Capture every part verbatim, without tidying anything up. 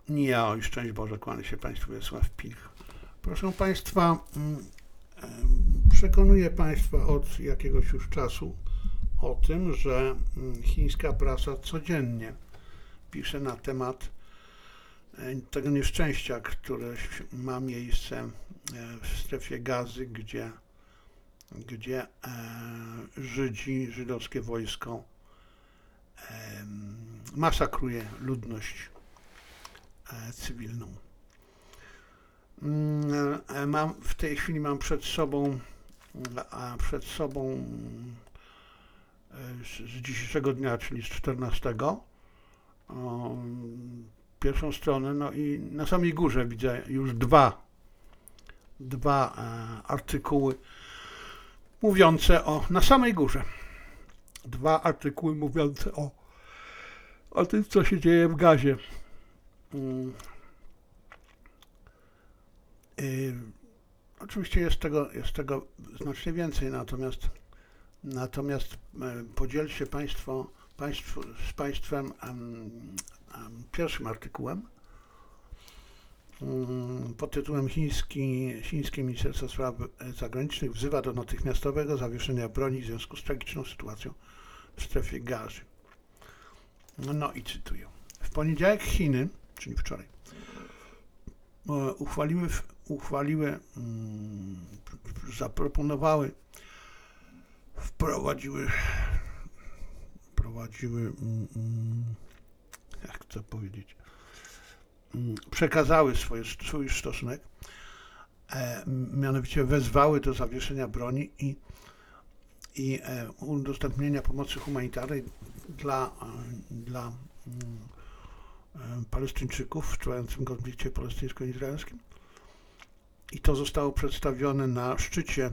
Ja, i szczęść Boże, kłania się Państwu Wiesław Pilch. Proszę Państwa, przekonuję Państwa od jakiegoś już czasu o tym, że chińska prasa codziennie pisze na temat tego nieszczęścia, które ma miejsce w strefie Gazy, gdzie, gdzie Żydzi, żydowskie wojsko masakruje ludność cywilną. Mam, w tej chwili mam przed sobą, a przed sobą z dzisiejszego dnia, czyli z czternastego, pierwszą stronę, no i na samej górze widzę już dwa, dwa artykuły mówiące o, na samej górze, dwa artykuły mówiące o, o tym, co się dzieje w Gazie. Hmm. Yy, oczywiście jest tego, jest tego znacznie więcej, natomiast, natomiast yy, podzielcie się Państwo, państwo z Państwem um, um, pierwszym artykułem um, pod tytułem Chiński, Chińskie Ministerstwo Spraw Zagranicznych wzywa do natychmiastowego zawieszenia broni w związku z tragiczną sytuacją w strefie Gazy. No i cytuję. W poniedziałek Chiny, czyli wczoraj, uchwaliły, uchwaliły um, zaproponowały, wprowadziły, wprowadziły, um, jak to powiedzieć, um, przekazały swoje, swój stosunek, e, mianowicie wezwały do zawieszenia broni i, i e, udostępnienia pomocy humanitarnej dla, e, dla um, Palestyńczyków w trwającym konflikcie palestyńsko-izraelskim. I to zostało przedstawione na szczycie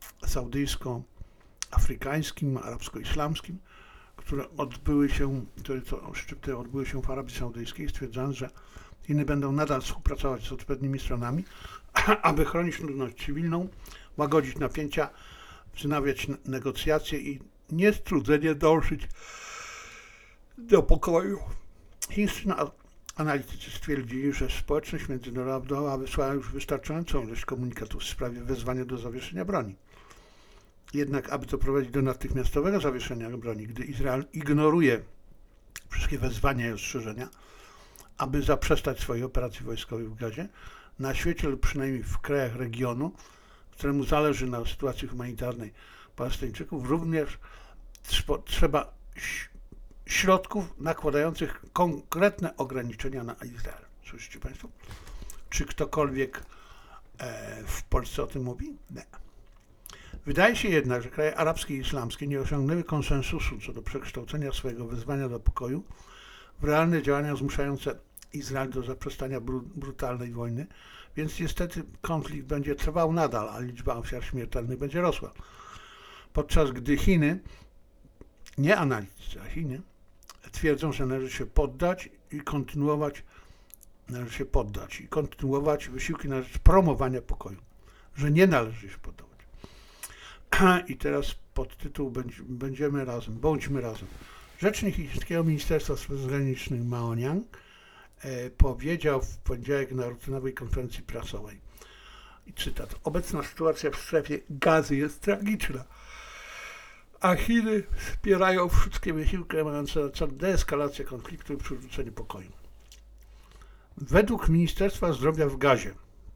saudyjsko-afrykańskim, arabsko-islamskim, które odbyły się, które to szczyty odbyły się w Arabii Saudyjskiej, stwierdzając, że Chiny będą nadal współpracować z odpowiednimi stronami, aby chronić ludność cywilną, łagodzić napięcia, wznawiać negocjacje i niestrudzenie dążyć do pokoju. Chińscy analitycy stwierdzili, że społeczność międzynarodowa wysłała już wystarczającą ilość komunikatów w sprawie wezwania do zawieszenia broni. Jednak, aby doprowadzić do natychmiastowego zawieszenia broni, gdy Izrael ignoruje wszystkie wezwania i ostrzeżenia, aby zaprzestać swojej operacji wojskowej w Gazie, na świecie lub przynajmniej w krajach regionu, któremu zależy na sytuacji humanitarnej Palestyńczyków, również trzeba środków nakładających konkretne ograniczenia na Izrael. Słyszycie Państwo? Czy ktokolwiek e, w Polsce o tym mówi? Nie. Wydaje się jednak, że kraje arabskie i islamskie nie osiągnęły konsensusu co do przekształcenia swojego wezwania do pokoju w realne działania zmuszające Izrael do zaprzestania bru- brutalnej wojny, więc niestety konflikt będzie trwał nadal, a liczba ofiar śmiertelnych będzie rosła. Podczas gdy Chiny, nie analitycy, a Chiny, twierdzą, że należy się poddać i kontynuować, należy się poddać i kontynuować wysiłki na rzecz promowania pokoju, że nie należy się poddawać. I teraz podtytuł Będziemy razem, bądźmy razem. Rzecznik chińskiego Ministerstwa Spraw Zagranicznych Mao Niang e, powiedział w poniedziałek na rutynowej konferencji prasowej, i cytat, obecna sytuacja w strefie Gazy jest tragiczna, a Chiny wspierają wszystkie wysiłki mające na celu deeskalację konfliktu i przywrócenie pokoju. Według Ministerstwa Zdrowia w Gazie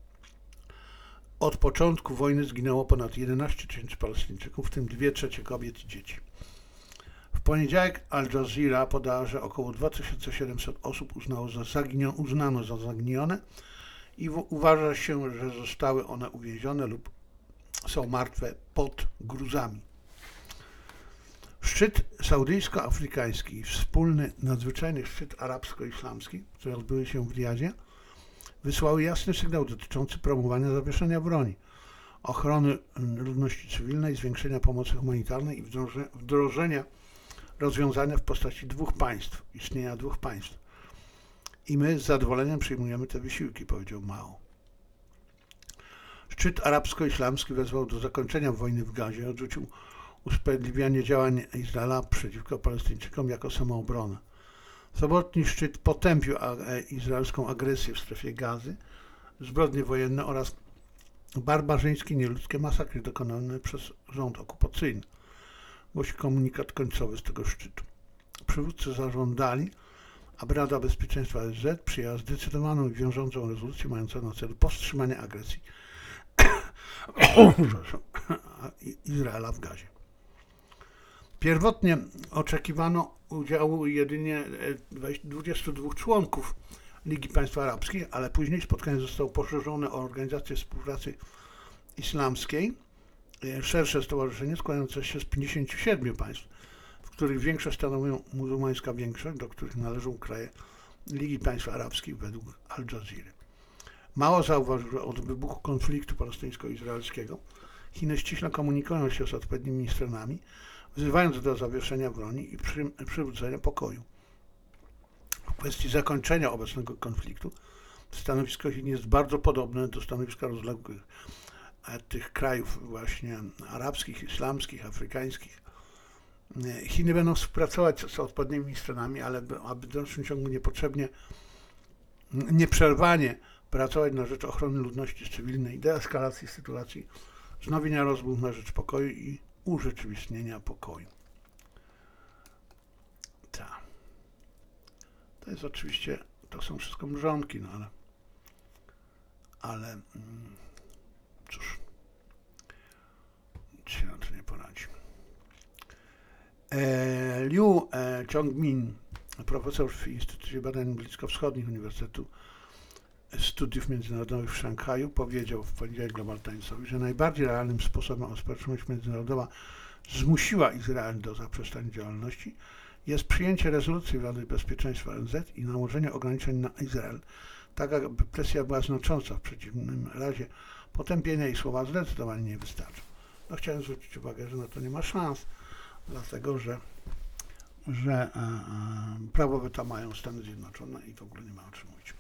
od początku wojny zginęło ponad jedenaście tysięcy Palestyńczyków, w tym dwie trzecie kobiet i dzieci. W poniedziałek Al Jazeera podała, że około dwa tysiące siedemset osób uznało za zaginione, uznano za zaginione i w, uważa się, że zostały one uwięzione lub są martwe pod gruzami. Szczyt saudyjsko-afrykański i wspólny nadzwyczajny szczyt arabsko-islamski, które odbyły się w Riyadzie, wysłały jasny sygnał dotyczący promowania zawieszenia broni, ochrony ludności cywilnej, zwiększenia pomocy humanitarnej i wdrożenia rozwiązania w postaci dwóch państw, istnienia dwóch państw. I my z zadowoleniem przyjmujemy te wysiłki, powiedział Mao. Szczyt arabsko-islamski wezwał do zakończenia wojny w Gazie, odrzucił usprawiedliwianie działań Izraela przeciwko Palestyńczykom jako samoobronę. Sobotni szczyt potępił izraelską agresję w strefie Gazy, zbrodnie wojenne oraz barbarzyńskie, nieludzkie masakry dokonane przez rząd okupacyjny, głosi komunikat końcowy z tego szczytu. Przywódcy zażądali, aby Rada Bezpieczeństwa O N Z przyjęła zdecydowaną i wiążącą rezolucję mającą na celu powstrzymanie agresji Izraela w Gazie. Pierwotnie oczekiwano udziału jedynie dwudziestu dwóch członków Ligi Państw Arabskich, ale później spotkanie zostało poszerzone o Organizację Współpracy Islamskiej, szersze stowarzyszenie składające się z pięćdziesięciu siedmiu państw, w których większość stanowią muzułmańska większość, do których należą kraje Ligi Państw Arabskich według Al Jazeera. Mało zauważył, że od wybuchu konfliktu palestyńsko-izraelskiego Chiny ściśle komunikują się z odpowiednimi stronami, wzywając do zawieszenia broni i przy, przywrócenia pokoju. W kwestii zakończenia obecnego konfliktu stanowisko Chin jest bardzo podobne do stanowiska rozległych tych krajów właśnie arabskich, islamskich, afrykańskich. Chiny będą współpracować z odpowiednimi stronami, ale aby w dalszym ciągu niepotrzebnie, nieprzerwanie pracować na rzecz ochrony ludności cywilnej, deeskalacji sytuacji, wznowienia rozmów na rzecz pokoju i urzeczywistnienia pokoju. Tak. To jest oczywiście, to są wszystko mrzonki, no ale, ale cóż, nic się na to nie poradzi. E, Liu e, Chongmin, profesor w Instytucie Badań Bliskowschodnich Uniwersytetu Studiów Międzynarodowych w Szanghaju, powiedział w poniedziałek Global Timesowi, że najbardziej realnym sposobem, aby społeczność międzynarodowa zmusiła Izrael do zaprzestania działalności, jest przyjęcie rezolucji Rady Bezpieczeństwa O N Z i nałożenie ograniczeń na Izrael, tak aby presja była znacząca. W przeciwnym razie potępienia i słowa zdecydowanie nie wystarczą. No, chciałem zwrócić uwagę, że na to nie ma szans, dlatego że, że e, e, prawo weta mają Stany Zjednoczone i w ogóle nie ma o czym mówić.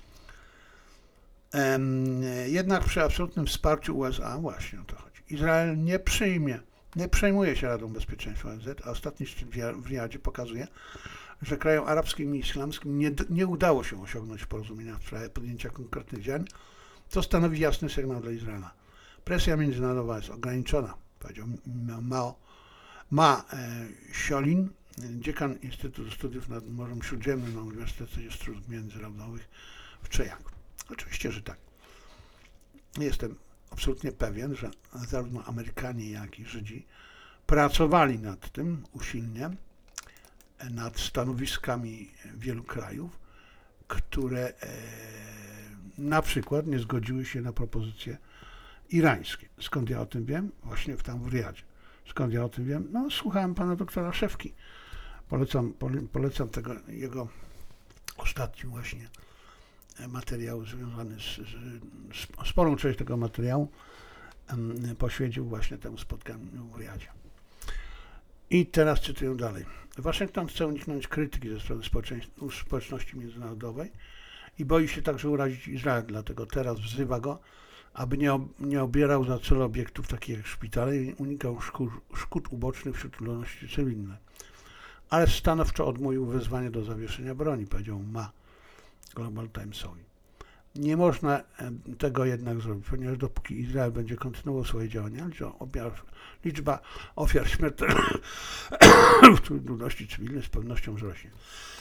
E, jednak przy absolutnym wsparciu U S A, właśnie o to chodzi, Izrael nie przyjmie, nie przejmuje się Radą Bezpieczeństwa O N Z, a ostatni szczyt w Riyadzie pokazuje, że krajom arabskim i islamskim nie, nie udało się osiągnąć porozumienia w sprawie podjęcia konkretnych działań, co stanowi jasny sygnał dla Izraela. Presja międzynarodowa jest ograniczona, powiedział Mao Ma e, Xiaolin, dziekan Instytutu Studiów nad Morzem Śródziemnym na Uniwersytecie Studiów Międzynarodowych w Cheongju. Oczywiście, że tak. Jestem absolutnie pewien, że zarówno Amerykanie, jak i Żydzi pracowali nad tym usilnie, nad stanowiskami wielu krajów, które e, na przykład nie zgodziły się na propozycje irańskie. Skąd ja o tym wiem? Właśnie w tam w Riyadzie. Skąd ja o tym wiem? No, słuchałem pana doktora Szefki. Polecam, polecam tego jego ostatni właśnie materiał związany z, z, z sporą część tego materiału um, poświęcił właśnie temu spotkaniu w Riyadzie. I teraz cytuję dalej. Waszyngton chce uniknąć krytyki ze strony społeczności międzynarodowej i boi się także urazić Izrael, dlatego teraz wzywa go, aby nie, ob, nie obierał za cel obiektów takich jak szpitale i unikał szkód, szkód ubocznych wśród ludności cywilnej. Ale stanowczo odmówił wezwanie do zawieszenia broni, powiedział Ma Global Timesowi. Nie można tego jednak zrobić, ponieważ dopóki Izrael będzie kontynuował swoje działania, liczba ofiar śmiertelnych wśród ludności cywilnej z pewnością wzrośnie.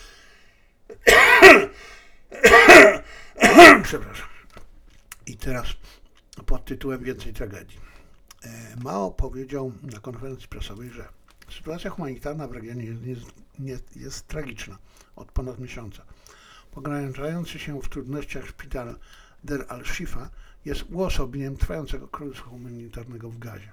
Przepraszam. I teraz pod tytułem Więcej tragedii. Mao powiedział na konferencji prasowej, że sytuacja humanitarna w regionie jest, jest, jest, jest tragiczna od ponad miesiąca. Pogrążający się w trudnościach szpital Der al-Shifa jest uosobieniem trwającego kryzysu humanitarnego w Gazie.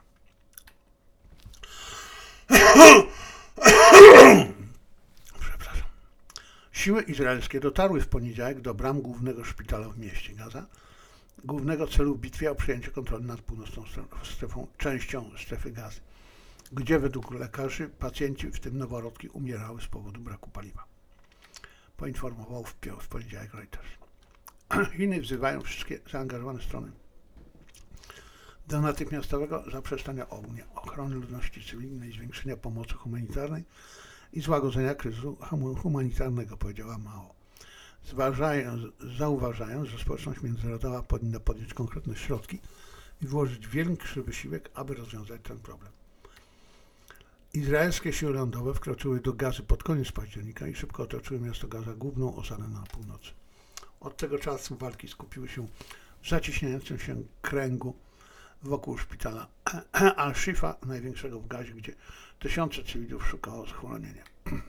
Przepraszam. Siły izraelskie dotarły w poniedziałek do bram głównego szpitala w mieście Gaza, głównego celu w bitwie o przejęcie kontroli nad północną strefą, częścią strefy Gazy, gdzie według lekarzy pacjenci, w tym noworodki, umierały z powodu braku paliwa. Poinformował w, w poniedziałek Reuters. Chiny wzywają wszystkie zaangażowane strony do natychmiastowego zaprzestania ognia, ochrony ludności cywilnej, zwiększenia pomocy humanitarnej i złagodzenia kryzysu humanitarnego, powiedziała Mao. Zważając, zauważając, że społeczność międzynarodowa powinna podjąć konkretne środki i włożyć większy wysiłek, aby rozwiązać ten problem. Izraelskie siły lądowe wkroczyły do Gazy pod koniec października i szybko otoczyły miasto Gaza, główną osadę na północy. Od tego czasu walki skupiły się w zacieśniającym się kręgu wokół szpitala Al-Shifa, największego w Gazie, gdzie tysiące cywilów szukało schronienia.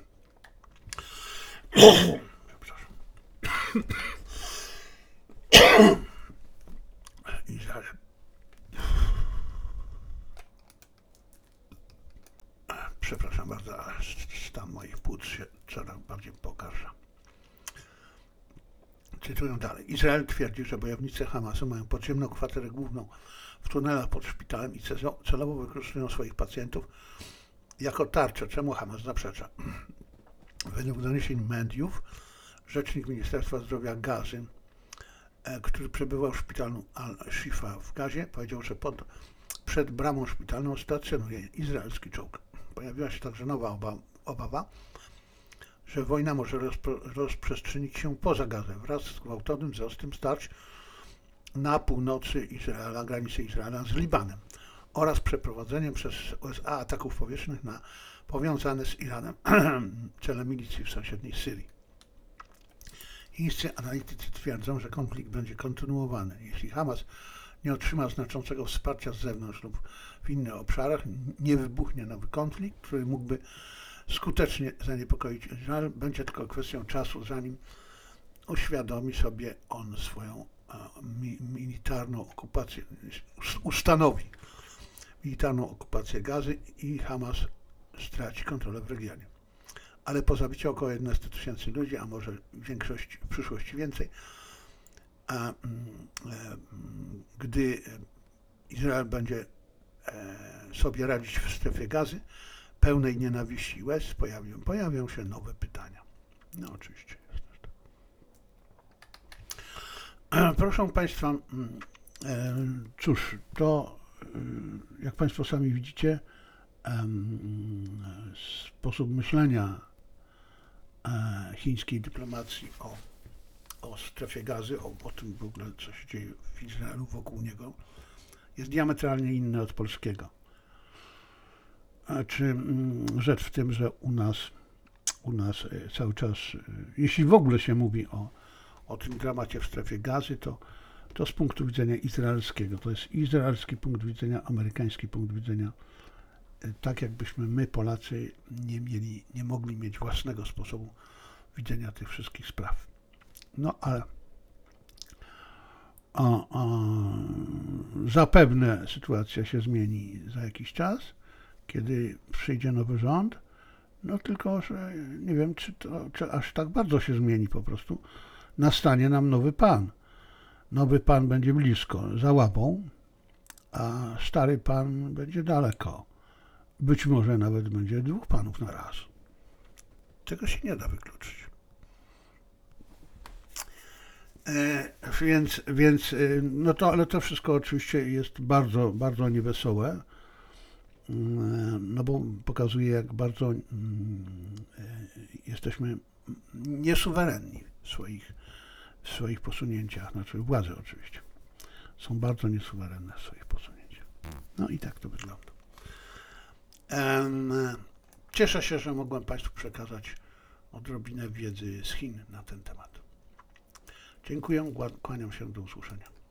Przepraszam. Izrael. Przepraszam bardzo, ale stan moich płuc się coraz bardziej pogarsza. Cytuję dalej. Izrael twierdzi, że bojownicy Hamasu mają podziemną kwaterę główną w tunelach pod szpitalem i celowo wykorzystują swoich pacjentów jako tarczę, czemu Hamas zaprzecza. Według doniesień mediów rzecznik Ministerstwa Zdrowia Gazy, który przebywał w szpitalu Al-Shifa w Gazie, powiedział, że pod, przed bramą szpitalną stacjonuje izraelski czołg. Pojawiła się także nowa oba, obawa, że wojna może rozpro, rozprzestrzenić się poza Gazę wraz z gwałtownym wzrostem starć na północy Izraela, granicy Izraela z Libanem oraz przeprowadzeniem przez U S A ataków powietrznych na powiązane z Iranem cele milicji w sąsiedniej Syrii. Chińscy analitycy twierdzą, że konflikt będzie kontynuowany. Jeśli Hamas nie otrzyma znaczącego wsparcia z zewnątrz lub w innych obszarach, nie wybuchnie nowy konflikt, który mógłby skutecznie zaniepokoić Izrael, będzie tylko kwestią czasu, zanim uświadomi sobie on swoją mi, militarną okupację, ustanowi militarną okupację Gazy i Hamas straci kontrolę w regionie. Ale po zabiciu około jedenaście tysięcy ludzi, a może większość, w przyszłości więcej, a, e, gdy Izrael będzie e, sobie radzić w strefie Gazy, pełnej nienawiści i łez, pojawią, pojawią się nowe pytania. No oczywiście jest tak. Proszę Państwa, e, cóż, to jak Państwo sami widzicie, e, sposób myślenia e, chińskiej dyplomacji o, o strefie Gazy, o, o tym w ogóle, co się dzieje w Izraelu wokół niego, jest diametralnie inny od polskiego. Czy rzecz w tym, że u nas, u nas cały czas, jeśli w ogóle się mówi o, o tym dramacie w strefie Gazy, to, to z punktu widzenia izraelskiego. To jest izraelski punkt widzenia, amerykański punkt widzenia. Tak jakbyśmy my, Polacy, nie mieli, nie mogli mieć własnego sposobu widzenia tych wszystkich spraw. No ale o, o, zapewne sytuacja się zmieni za jakiś czas, kiedy przyjdzie nowy rząd, no tylko, że nie wiem, czy to czy aż tak bardzo się zmieni po prostu. Nastanie nam nowy pan. Nowy pan będzie blisko, za łapą, a stary pan będzie daleko. Być może nawet będzie dwóch panów na raz. Tego się nie da wykluczyć. E, więc, więc, no to, ale to wszystko oczywiście jest bardzo, bardzo niewesołe. No bo pokazuje, jak bardzo jesteśmy niesuwerenni w swoich, w swoich posunięciach, znaczy władze oczywiście, są bardzo niesuwerenne w swoich posunięciach. No i tak to wygląda. Cieszę się, że mogłem Państwu przekazać odrobinę wiedzy z Chin na ten temat. Dziękuję, kłaniam się, do usłyszenia.